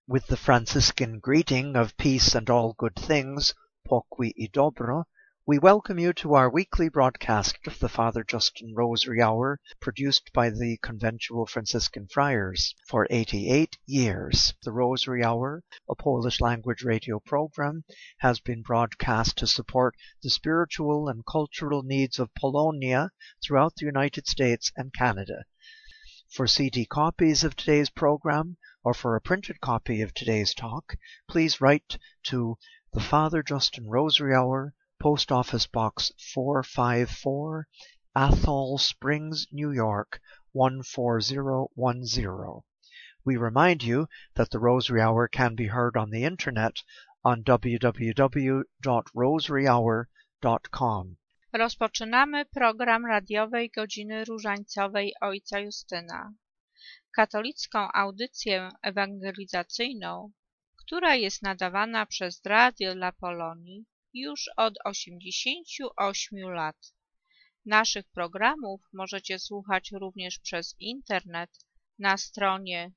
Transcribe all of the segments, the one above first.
With the Franciscan greeting of peace and all good things, pokój i dobro, we welcome you to our weekly broadcast of the Father Justin Rosary Hour, produced by the Conventual Franciscan Friars for 88 years. The Rosary Hour, a Polish-language radio program, has been broadcast to support the spiritual and cultural needs of Polonia throughout the United States and Canada. For CD copies of today's program, or for a printed copy of today's talk, please write to the Father Justin Rosary Hour, Post Office Box 454, Athol Springs, New York 14010. We remind you that the Rosary Hour can be heard on the internet on www.rosaryhour.com. Rozpoczynamy program radiowej Godziny Różańcowej Ojca Justyna, katolicką audycję ewangelizacyjną, która jest nadawana przez Radio dla Polonii już od 88 lat. Naszych programów możecie słuchać również przez internet na stronie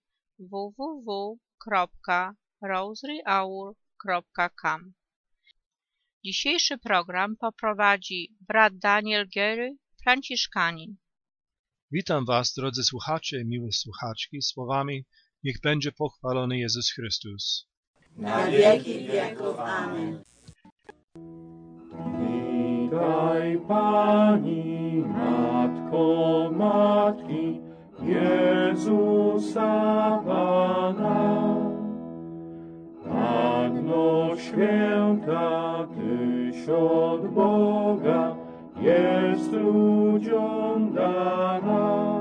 www.rosaryhour.com. Dzisiejszy program poprowadzi brat Daniel Gery, franciszkanin. Witam Was, drodzy słuchacze i miłe słuchaczki, słowami: niech będzie pochwalony Jezus Chrystus. Na wieki wieków. Amen. Witaj Pani, Matko Matki Jezusa Pana. Panno święta, Tyś od Boga jest ludziom dana.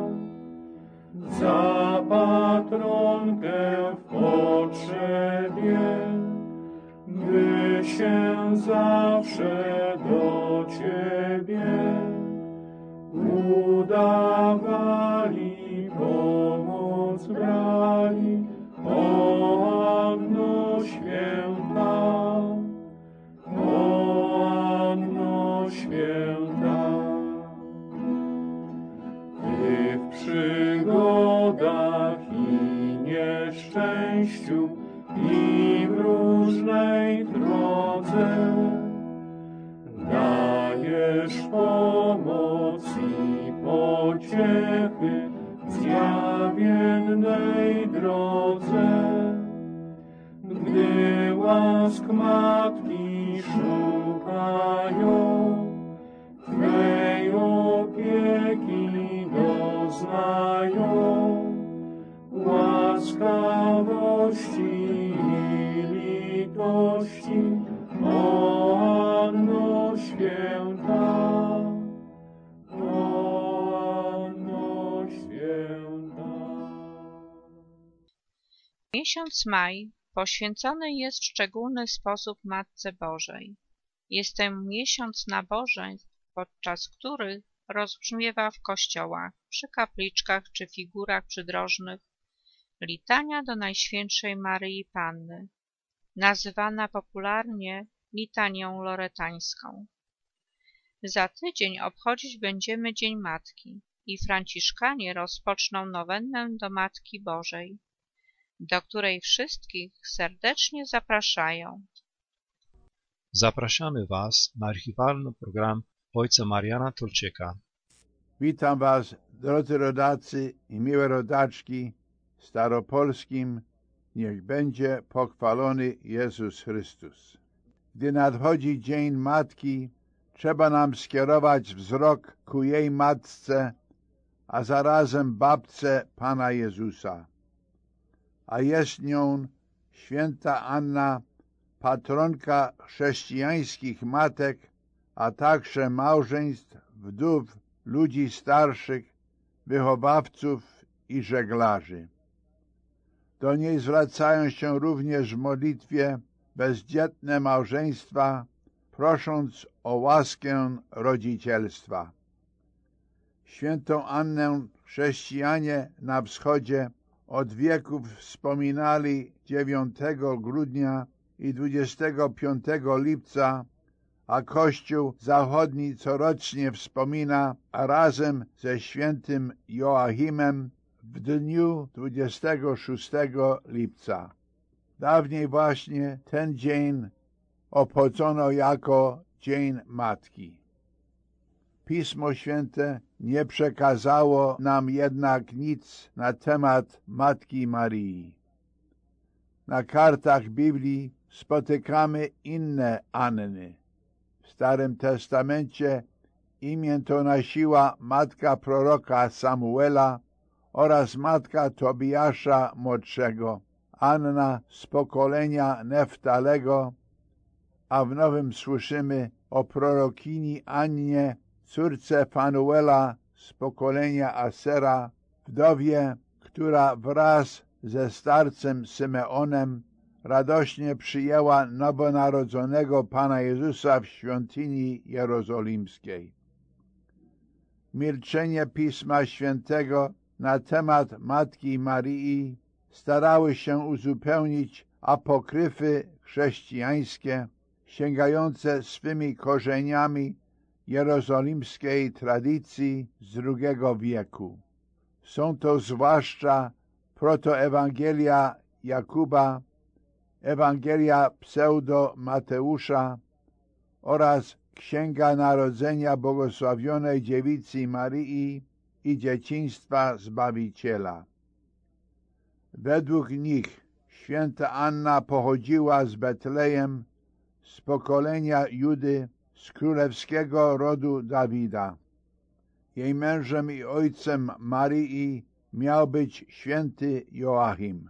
Za patronkę w potrzebie, by się zawsze do Ciebie udawali, pomoc brali. O Anno święta, o Anno święta. Ty w przygodach i nieszczęściu i w różnej drodze dajesz pomoc i pociechy w zjawiennej drodze. Gdy łask Matki szukają, Twej opieki doznają, łaskawości i litości, o Anno święta, o Anno święta. Miesiąc maj poświęcony jest w szczególny sposób Matce Bożej. Jest to miesiąc nabożeństw, podczas których rozbrzmiewa w kościołach, przy kapliczkach czy figurach przydrożnych litania do Najświętszej Maryi Panny, nazywana popularnie litanią loretańską. Za tydzień obchodzić będziemy Dzień Matki i franciszkanie rozpoczną nowennę do Matki Bożej, do której wszystkich serdecznie zapraszają. Zapraszamy Was na archiwalny program ojca Mariana Tulczyka. Witam Was, drodzy rodacy i miłe rodaczki, staropolskim niech będzie pochwalony Jezus Chrystus. Gdy nadchodzi Dzień Matki, trzeba nam skierować wzrok ku jej matce, a zarazem babce Pana Jezusa. A jest nią święta Anna, patronka chrześcijańskich matek, a także małżeństw, wdów, ludzi starszych, wychowawców i żeglarzy. Do niej zwracają się również w modlitwie bezdzietne małżeństwa, prosząc o łaskę rodzicielstwa. Świętą Annę chrześcijanie na wschodzie od wieków wspominali 9 grudnia i 25 lipca, a Kościół Zachodni corocznie wspomina razem ze świętym Joachimem w dniu 26 lipca. Dawniej właśnie ten dzień obchodzono jako Dzień Matki. Pismo Święte nie przekazało nam jednak nic na temat Matki Marii. Na kartach Biblii spotykamy inne Anny. W Starym Testamencie imię to nosiła matka proroka Samuela oraz matka Tobiasza młodszego, Anna z pokolenia Neftalego, a w Nowym słyszymy o prorokini Annie, córce Fanuela z pokolenia Asera, wdowie, która wraz ze starcem Symeonem radośnie przyjęła nowonarodzonego Pana Jezusa w świątyni jerozolimskiej. Milczenie Pisma Świętego na temat Matki Marii starały się uzupełnić apokryfy chrześcijańskie, sięgające swymi korzeniami jerozolimskiej tradycji z II wieku. Są to zwłaszcza protoewangelia Jakuba, Ewangelia pseudo-Mateusza oraz Księga Narodzenia Błogosławionej Dziewicy Marii i Dzieciństwa Zbawiciela. Według nich święta Anna pochodziła z Betlejem, z pokolenia Judy, z królewskiego rodu Dawida. Jej mężem i ojcem Marii miał być święty Joachim.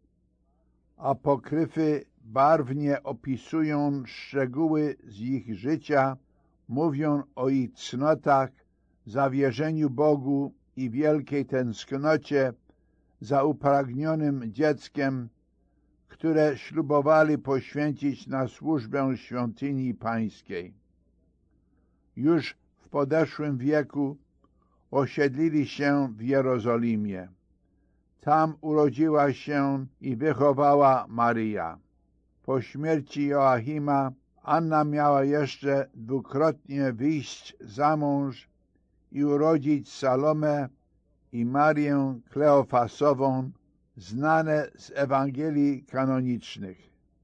Apokryfy barwnie opisują szczegóły z ich życia, mówią o ich cnotach, zawierzeniu Bogu i wielkiej tęsknocie za upragnionym dzieckiem, które ślubowali poświęcić na służbę świątyni pańskiej. Już w podeszłym wieku osiedlili się w Jerozolimie. Tam urodziła się i wychowała Maryja. Po śmierci Joachima Anna miała jeszcze dwukrotnie wyjść za mąż i urodzić Salomę i Marię Kleofasową, znane z Ewangelii kanonicznych.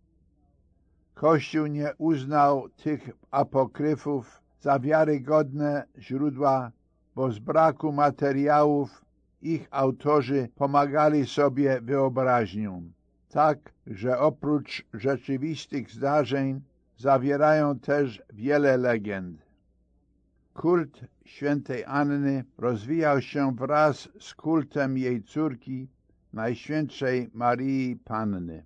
Kościół nie uznał tych apokryfów za wiarygodne źródła, bo z braku materiałów ich autorzy pomagali sobie wyobraźnią, tak, że oprócz rzeczywistych zdarzeń zawierają też wiele legend. Kult świętej Anny rozwijał się wraz z kultem jej córki, Najświętszej Marii Panny.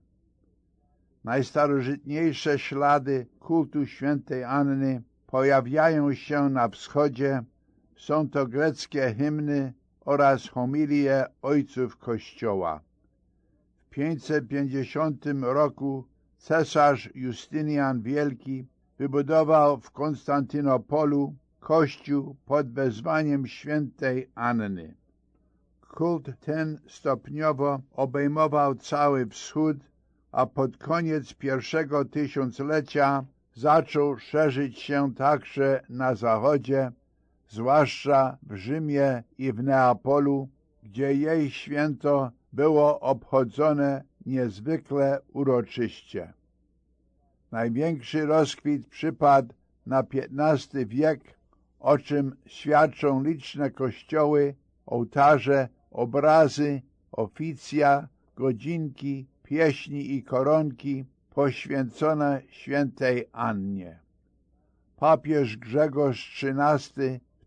Najstarożytniejsze ślady kultu świętej Anny pojawiają się na wschodzie. Są to greckie hymny oraz homilie ojców Kościoła. W 550 roku cesarz Justynian Wielki wybudował w Konstantynopolu kościół pod wezwaniem świętej Anny. Kult ten stopniowo obejmował cały wschód, a pod koniec pierwszego tysiąclecia zaczął szerzyć się także na zachodzie, zwłaszcza w Rzymie i w Neapolu, gdzie jej święto było obchodzone niezwykle uroczyście. Największy rozkwit przypadł na XV wiek, o czym świadczą liczne kościoły, ołtarze, obrazy, oficja, godzinki, pieśni i koronki poświęcone świętej Annie. Papież Grzegorz XIII w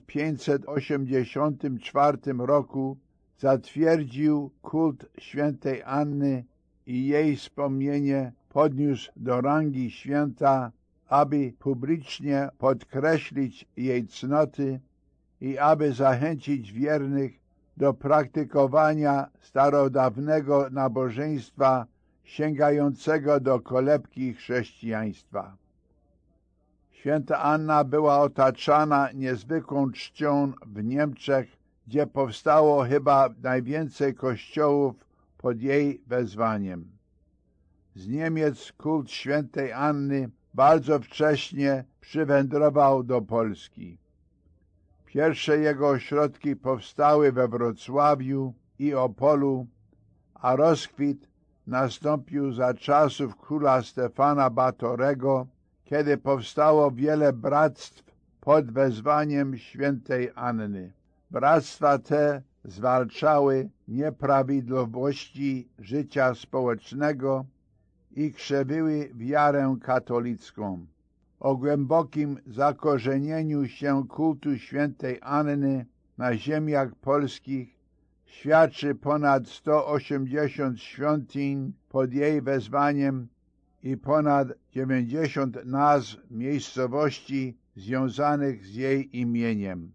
1584 roku zatwierdził kult świętej Anny i jej wspomnienie podniósł do rangi święta, aby publicznie podkreślić jej cnoty i aby zachęcić wiernych do praktykowania starodawnego nabożeństwa sięgającego do kolebki chrześcijaństwa. Święta Anna była otaczana niezwykłą czcią w Niemczech, gdzie powstało chyba najwięcej kościołów pod jej wezwaniem. Z Niemiec kult świętej Anny bardzo wcześnie przywędrował do Polski. Pierwsze jego ośrodki powstały we Wrocławiu i Opolu, a rozkwit nastąpił za czasów króla Stefana Batorego, kiedy powstało wiele bractw pod wezwaniem świętej Anny. Bractwa te zwalczały nieprawidłowości życia społecznego i krzewiły wiarę katolicką. O głębokim zakorzenieniu się kultu świętej Anny na ziemiach polskich świadczy ponad 180 świątyń pod jej wezwaniem i ponad 90 nazw miejscowości związanych z jej imieniem.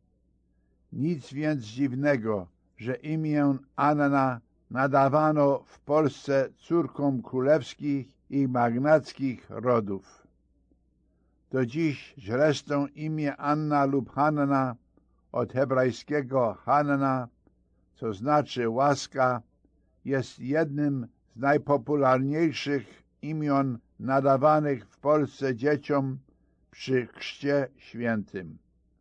Nic więc dziwnego, że imię Anna nadawano w Polsce córkom królewskich i magnackich rodów. Do dziś zresztą imię Anna lub Hanna od hebrajskiego Hanna, co znaczy łaska, jest jednym z najpopularniejszych imion nadawanych w Polsce dzieciom przy chrzcie świętym.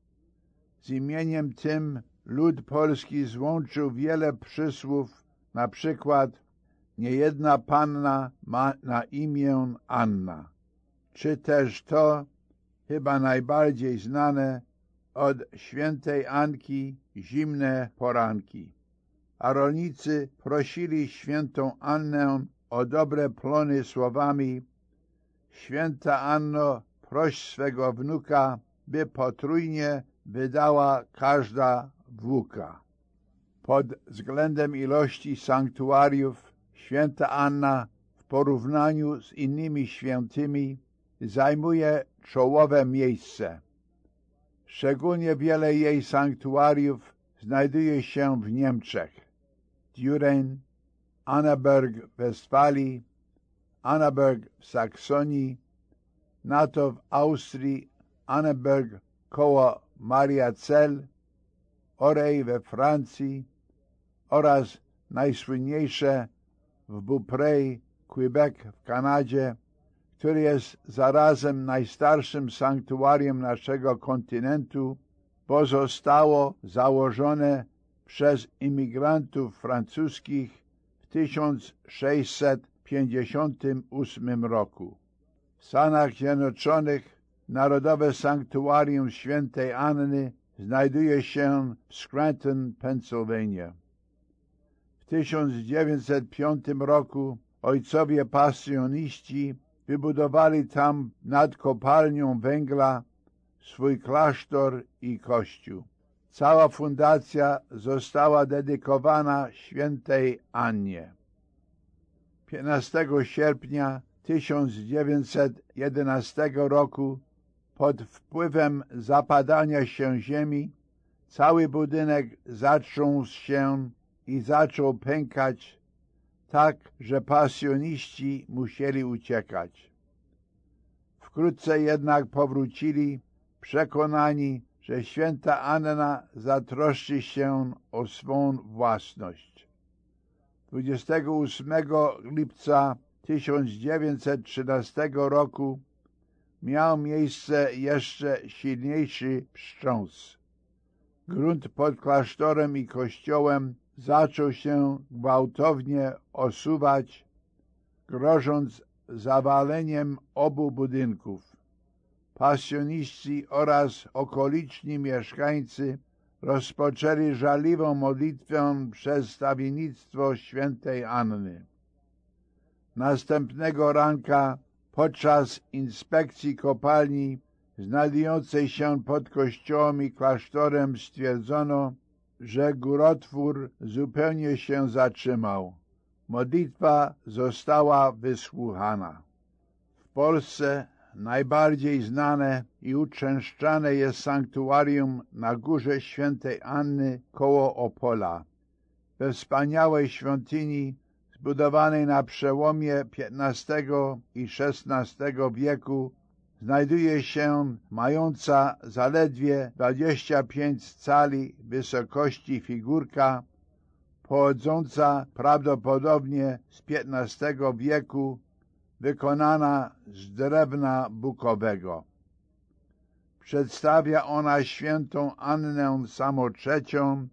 Z imieniem tym lud polski złączył wiele przysłów, na przykład niejedna panna ma na imię Anna, czy też to, chyba najbardziej znane, od świętej Anki zimne poranki. A rolnicy prosili świętą Annę o dobre plony słowami: święta Anno, proś swego wnuka, by potrójnie wydała każda włóka. Pod względem ilości sanktuariów święta Anna w porównaniu z innymi świętymi zajmuje czołowe miejsce. Szczególnie wiele jej sanktuariów znajduje się w Niemczech: Düren, Annaberg w Westfalii, Annaberg w Saksonii, na to w Austrii Annaberg koło Mariazell, Orej we Francji oraz najsłynniejsze w Beaupré, Quebec w Kanadzie, który jest zarazem najstarszym sanktuarium naszego kontynentu, bo zostało założone przez imigrantów francuskich w 1658 roku. W Stanach Zjednoczonych Narodowe Sanktuarium Świętej Anny znajduje się w Scranton, Pennsylvania. W 1905 roku ojcowie pasjoniści wybudowali tam nad kopalnią węgla swój klasztor i kościół. Cała fundacja została dedykowana świętej Annie. 15 sierpnia 1911 roku pod wpływem zapadania się ziemi cały budynek zatrząsł się i zaczął pękać, tak że pasjoniści musieli uciekać. Wkrótce jednak powrócili, przekonani, że święta Anna zatroszczy się o swą własność. 28 lipca 1913 roku miał miejsce jeszcze silniejszy wstrząs. Grunt pod klasztorem i kościołem zaczął się gwałtownie osuwać, grożąc zawaleniem obu budynków. Pasjoniści oraz okoliczni mieszkańcy rozpoczęli żarliwą modlitwę przez stawiennictwo świętej Anny. Następnego ranka podczas inspekcji kopalni znajdującej się pod kościołem i klasztorem stwierdzono, że górotwór zupełnie się zatrzymał. Modlitwa została wysłuchana. W Polsce najbardziej znane i uczęszczane jest sanktuarium na Górze Świętej Anny koło Opola. We wspaniałej świątyni zbudowanej na przełomie XV i XVI wieku znajduje się mająca zaledwie 25 cali wysokości figurka pochodząca prawdopodobnie z XV wieku, wykonana z drewna bukowego. Przedstawia ona świętą Annę Samotrzecią,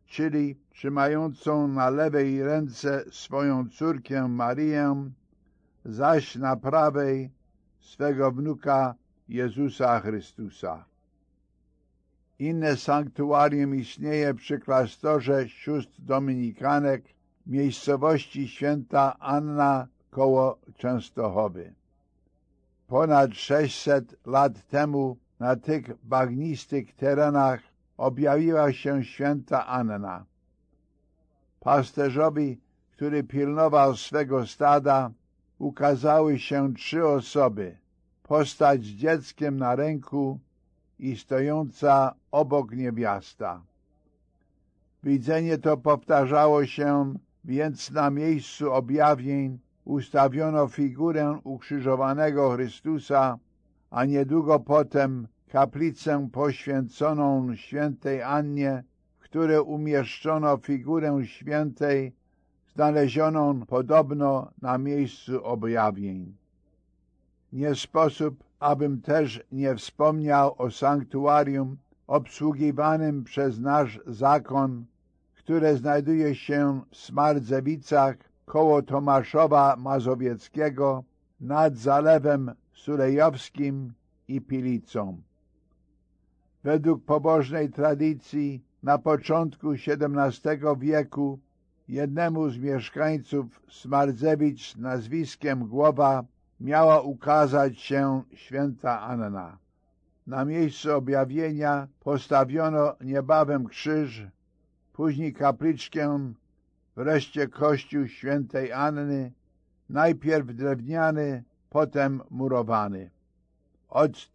czyli trzymającą na lewej ręce swoją córkę Marię, zaś na prawej swego wnuka Jezusa Chrystusa. Inne sanktuarium istnieje przy klasztorze sióstr dominikanek w miejscowości Święta Anna koło Częstochowy. Ponad 600 lat temu na tych bagnistych terenach objawiła się Święta Anna. Pasterzowi, który pilnował swego stada, ukazały się 3 osoby, postać z dzieckiem na ręku i stojąca obok niewiasta. Widzenie to powtarzało się, więc na miejscu objawień ustawiono figurę ukrzyżowanego Chrystusa, a niedługo potem kaplicę poświęconą Świętej Annie, w której umieszczono figurę świętej, znalezioną podobno na miejscu objawień. Nie sposób, abym też nie wspomniał o sanktuarium obsługiwanym przez nasz zakon, które znajduje się w Smardzewicach koło Tomaszowa Mazowieckiego nad Zalewem Sulejowskim i Pilicą. Według pobożnej tradycji na początku XVII wieku jednemu z mieszkańców Smardzewic nazwiskiem Głowa miała ukazać się Święta Anna. Na miejscu objawienia postawiono niebawem krzyż, później kapliczkę, wreszcie kościół Świętej Anny, najpierw drewniany, potem murowany. Od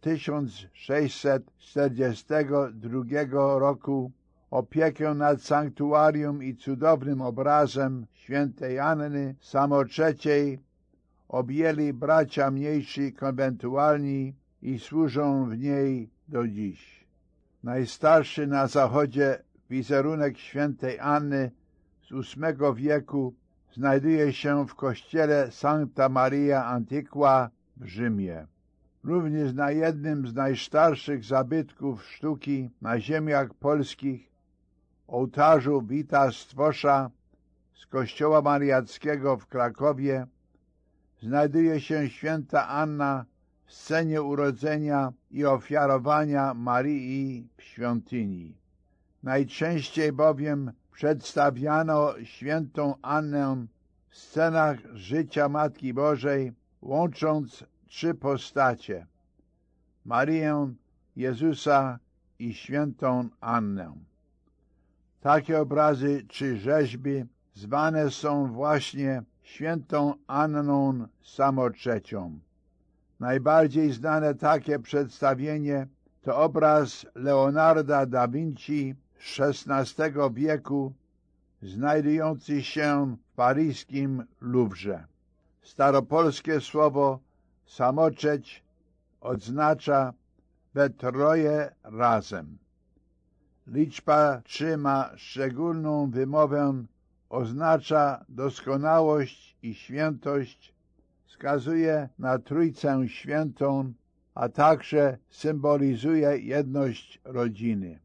1642 roku opiekę nad sanktuarium i cudownym obrazem Świętej Anny Samotrzeciej objęli bracia mniejsi konwentualni i służą w niej do dziś. Najstarszy na zachodzie wizerunek Świętej Anny z VIII wieku znajduje się w kościele Sancta Maria Antiqua w Rzymie. Również na jednym z najstarszych zabytków sztuki na ziemiach polskich, ołtarzu Wita Stwosza z kościoła mariackiego w Krakowie, znajduje się Święta Anna w scenie urodzenia i ofiarowania Marii w świątyni. Najczęściej bowiem przedstawiano Świętą Annę w scenach życia Matki Bożej, łącząc 3 postacie: Marię, Jezusa i Świętą Annę. Takie obrazy czy rzeźby zwane są właśnie Świętą Anną Samotrzecią. Najbardziej znane takie przedstawienie to obraz Leonarda da Vinci z XVI wieku, znajdujący się w paryskim Louvre. Staropolskie słowo samotrzeć oznacza we troje razem. Liczba 3 ma szczególną wymowę, oznacza doskonałość i świętość, wskazuje na Trójcę Świętą, a także symbolizuje jedność rodziny.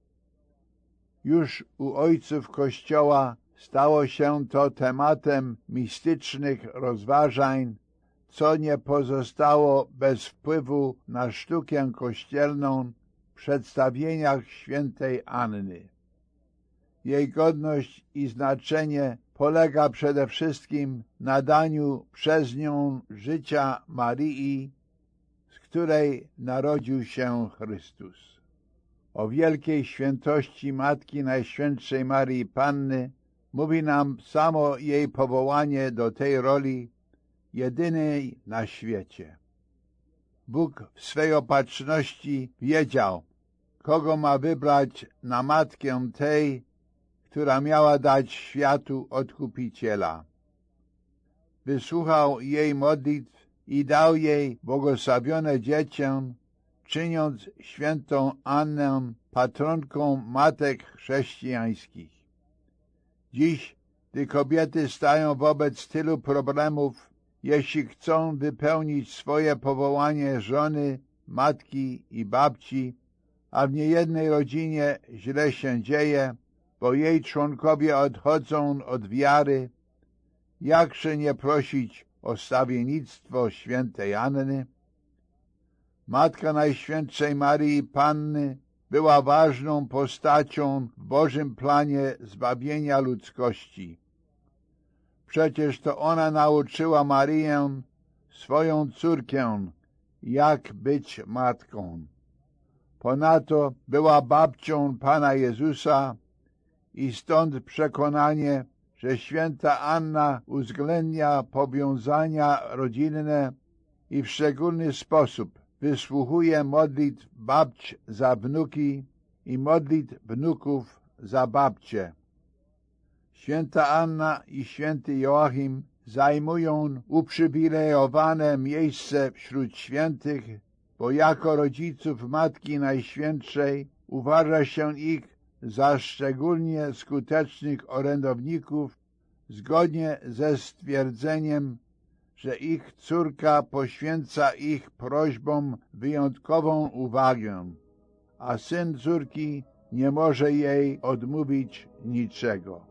Już u ojców Kościoła stało się to tematem mistycznych rozważań, co nie pozostało bez wpływu na sztukę kościelną w przedstawieniach Świętej Anny. Jej godność i znaczenie polega przede wszystkim na daniu przez nią życia Marii, z której narodził się Chrystus. O wielkiej świętości Matki Najświętszej Marii Panny mówi nam samo jej powołanie do tej roli, jedynej na świecie. Bóg w swej opatrzności wiedział, kogo ma wybrać na matkę tej, która miała dać światu Odkupiciela. Wysłuchał jej modlitw i dał jej błogosławione dziecię, czyniąc Świętą Annę patronką matek chrześcijańskich. Dziś, gdy kobiety stają wobec tylu problemów, jeśli chcą wypełnić swoje powołanie żony, matki i babci, a w niejednej rodzinie źle się dzieje, bo jej członkowie odchodzą od wiary, jakże nie prosić o stawiennictwo świętej Anny? Matka Najświętszej Maryi Panny była ważną postacią w Bożym planie zbawienia ludzkości. Przecież to ona nauczyła Maryję, swoją córkę, jak być matką. Ponadto była babcią Pana Jezusa i stąd przekonanie, że święta Anna uwzględnia powiązania rodzinne i w szczególny sposób wysłuchuje modlitw babć za wnuki i modlitw wnuków za babcie. Święta Anna i święty Joachim zajmują uprzywilejowane miejsce wśród świętych, bo jako rodziców Matki Najświętszej uważa się ich za szczególnie skutecznych orędowników, zgodnie ze stwierdzeniem, że ich córka poświęca ich prośbom wyjątkową uwagę, a syn córki nie może jej odmówić niczego.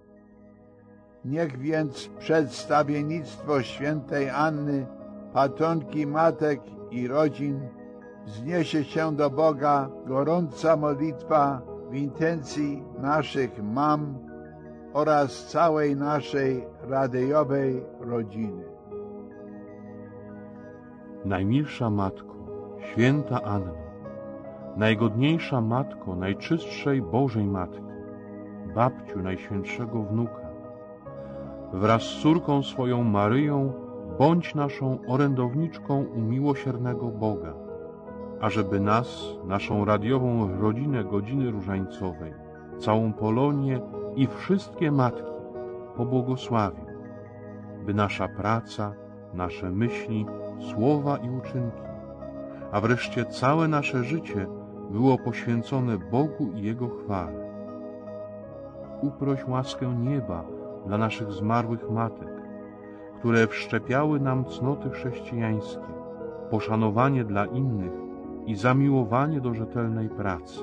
Niech więc przedstawiennictwo świętej Anny, patronki matek i rodzin, wzniesie się do Boga gorąca modlitwa w intencji naszych mam oraz całej naszej radiowej rodziny. Najmilsza Matko, święta Anno, najgodniejsza Matko Najczystszej Bożej Matki, babciu Najświętszego Wnuka, wraz z córką swoją Maryją bądź naszą orędowniczką u miłosiernego Boga, ażeby nas, naszą radiową rodzinę Godziny Różańcowej, całą Polonię i wszystkie matki pobłogosławił, by nasza praca, nasze myśli, słowa i uczynki, a wreszcie całe nasze życie było poświęcone Bogu i Jego chwale. Uproś łaskę nieba dla naszych zmarłych matek, które wszczepiały nam cnoty chrześcijańskie, poszanowanie dla innych i zamiłowanie do rzetelnej pracy.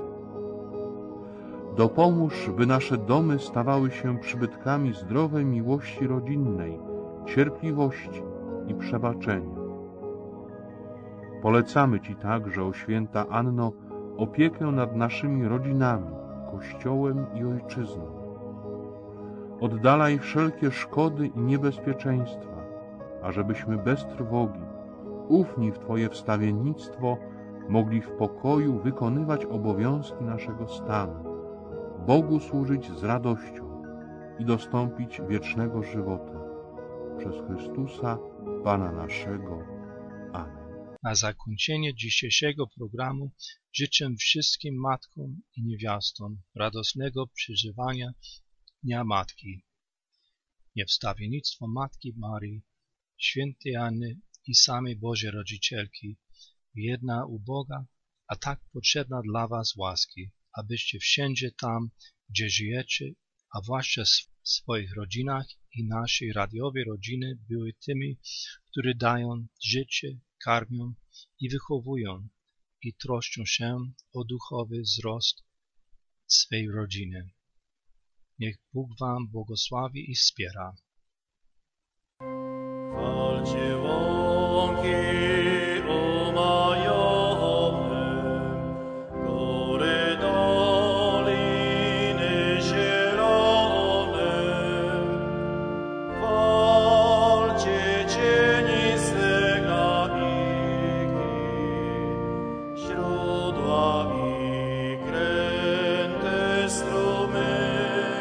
Dopomóż, by nasze domy stawały się przybytkami zdrowej miłości rodzinnej, cierpliwości i przebaczenia. Polecamy Ci także, o święta Anno, opiekę nad naszymi rodzinami, Kościołem i Ojczyzną. Oddalaj wszelkie szkody i niebezpieczeństwa, ażebyśmy bez trwogi, ufni w Twoje wstawiennictwo, mogli w pokoju wykonywać obowiązki naszego stanu, Bogu służyć z radością i dostąpić wiecznego żywota. Przez Chrystusa, Pana naszego. Amen. Na zakończenie dzisiejszego programu życzę wszystkim matkom i niewiastom radosnego przeżywania Dnia Matki. Niech wstawiennictwo Matki Maryi, świętej Anny i samej Bożej Rodzicielki, jedna uboga, a tak potrzebna dla Was łaski, abyście wszędzie tam, gdzie żyjecie, a zwłaszcza w swoich rodzinach i naszej radiowej rodziny były tymi, które dają życie, karmią i wychowują i troszczą się o duchowy wzrost swej rodziny. Niech Bóg Wam błogosławi i wspiera. Chwalcie łąki umajowe, góry, doliny zielone. Chwalcie cieniste gaiki, źródła i kręte strumyki.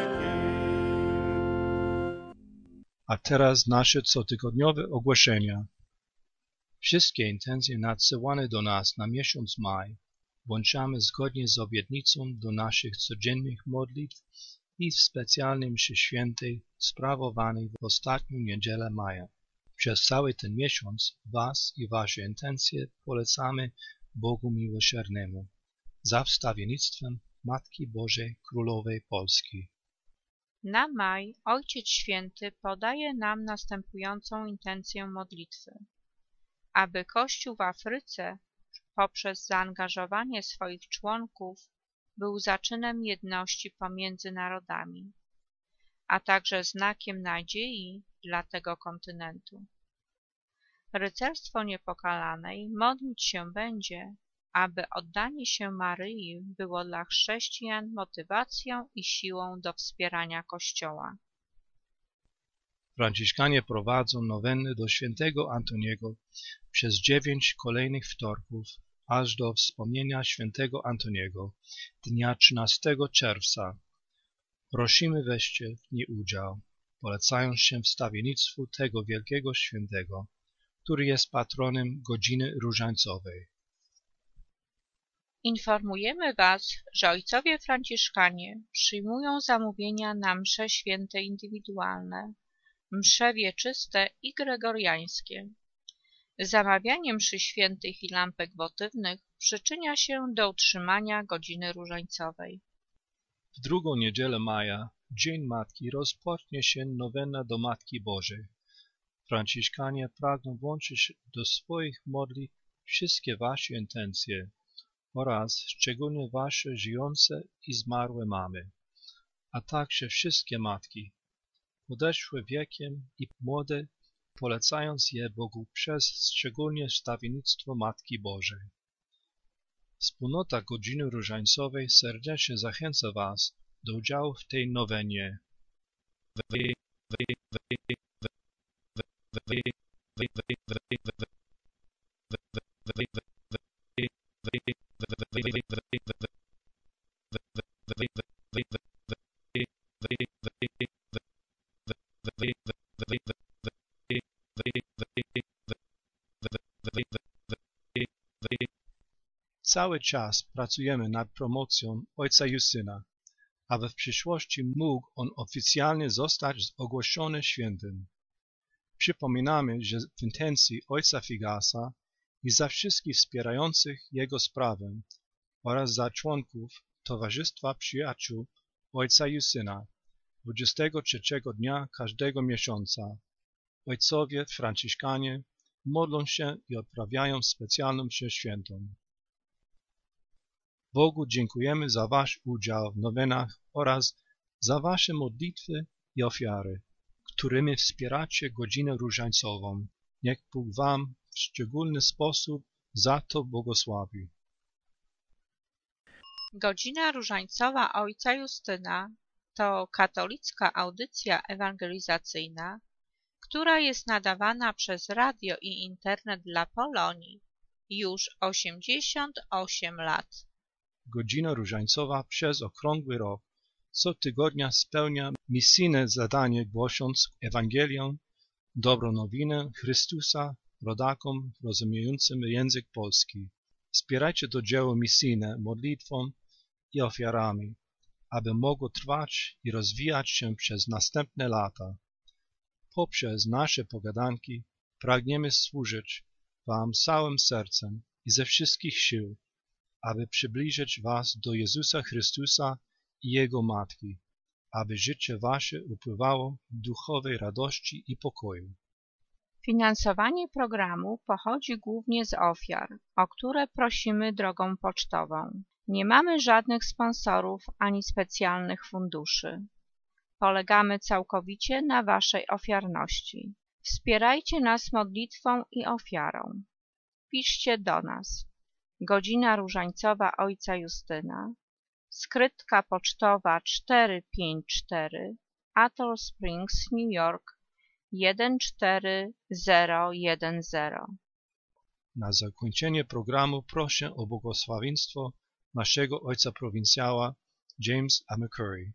A teraz nasze cotygodniowe ogłoszenia. Wszystkie intencje nadsyłane do nas na miesiąc maj włączamy zgodnie z obietnicą do naszych codziennych modlitw i w specjalnej mszy świętej sprawowanej w ostatnią niedzielę maja. Przez cały ten miesiąc Was i Wasze intencje polecamy Bogu Miłosiernemu za wstawiennictwem Matki Bożej Królowej Polski. Na maj Ojciec Święty podaje nam następującą intencję modlitwy. Aby Kościół w Afryce poprzez zaangażowanie swoich członków był zaczynem jedności pomiędzy narodami, a także znakiem nadziei dla tego kontynentu. Rycerstwo Niepokalanej modlić się będzie, aby oddanie się Maryi było dla chrześcijan motywacją i siłą do wspierania Kościoła. Franciszkanie prowadzą nowenny do świętego Antoniego przez 9 kolejnych wtorków, aż do wspomnienia świętego Antoniego, dnia 13 czerwca. Prosimy, weźcie w niej udział, polecając się wstawiennictwu tego wielkiego świętego, który jest patronem godziny różańcowej. Informujemy Was, że ojcowie franciszkanie przyjmują zamówienia na msze święte indywidualne, msze wieczyste i gregoriańskie. Zamawianie mszy świętych i lampek wotywnych przyczynia się do utrzymania godziny różańcowej. W drugą niedzielę maja, Dzień Matki, rozpocznie się nowena do Matki Bożej. Franciszkanie pragną włączyć do swoich modlitw wszystkie wasze intencje oraz szczególnie wasze żyjące i zmarłe mamy, a także wszystkie matki, podeszłe wiekiem i młode, polecając je Bogu przez szczególnie wstawiennictwo Matki Bożej. Wspólnota Godziny Różańcowej serdecznie zachęca was do udziału w tej nowenie. Cały czas pracujemy nad promocją Ojca Justyna, aby w przyszłości mógł on oficjalnie zostać ogłoszony świętym. Przypominamy, że w intencji Ojca Figasa i za wszystkich wspierających jego sprawę oraz za członków Towarzystwa Przyjaciół Ojca Justyna 23 dnia każdego miesiąca ojcowie franciszkanie modlą się i odprawiają specjalną mszę świętą. Bogu dziękujemy za wasz udział w nowinach oraz za wasze modlitwy i ofiary, którymi wspieracie godzinę różańcową. Niech Bóg wam w szczególny sposób za to błogosławi. Godzina różańcowa Ojca Justyna to katolicka audycja ewangelizacyjna, która jest nadawana przez radio i internet dla Polonii już 88 lat. Godzina różańcowa przez okrągły rok co tygodnia spełnia misyjne zadanie, głosząc Ewangelię, dobrą nowinę Chrystusa rodakom rozumiejącym język polski. Wspierajcie to dzieło misyjne modlitwą i ofiarami, aby mogło trwać i rozwijać się przez następne lata. Poprzez nasze pogadanki pragniemy służyć wam całym sercem i ze wszystkich sił, aby przybliżyć was do Jezusa Chrystusa i Jego Matki, aby życie wasze upływało w duchowej radości i pokoju. Finansowanie programu pochodzi głównie z ofiar, o które prosimy drogą pocztową. Nie mamy żadnych sponsorów ani specjalnych funduszy. Polegamy całkowicie na waszej ofiarności. Wspierajcie nas modlitwą i ofiarą. Piszcie do nas. Godzina różańcowa Ojca Justyna, skrytka pocztowa 454, Atoll Springs, New York 14010. Na zakończenie programu proszę o błogosławieństwo naszego ojca prowincjała James A. McCurry.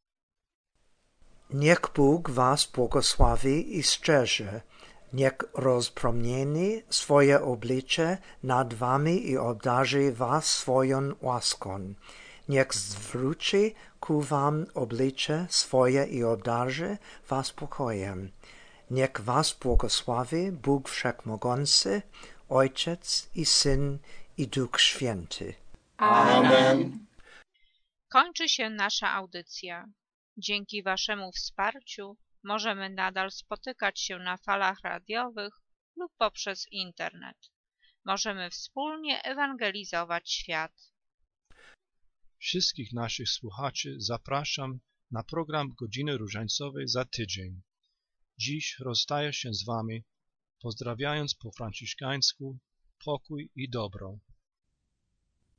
Niech Bóg was błogosławi i strzeże. Niech rozpromieni swoje oblicze nad wami i obdarzy was swoją łaską. Niech zwróci ku wam oblicze swoje i obdarzy was pokojem. Niech was błogosławi Bóg Wszechmogący, Ojciec i Syn i Duch Święty. Amen. Kończy się nasza audycja. Dzięki waszemu wsparciu możemy nadal spotykać się na falach radiowych lub poprzez internet. Możemy wspólnie ewangelizować świat. Wszystkich naszych słuchaczy zapraszam na program Godziny Różańcowej za tydzień. Dziś rozstaję się z wami, pozdrawiając po franciszkańsku pokój i dobro.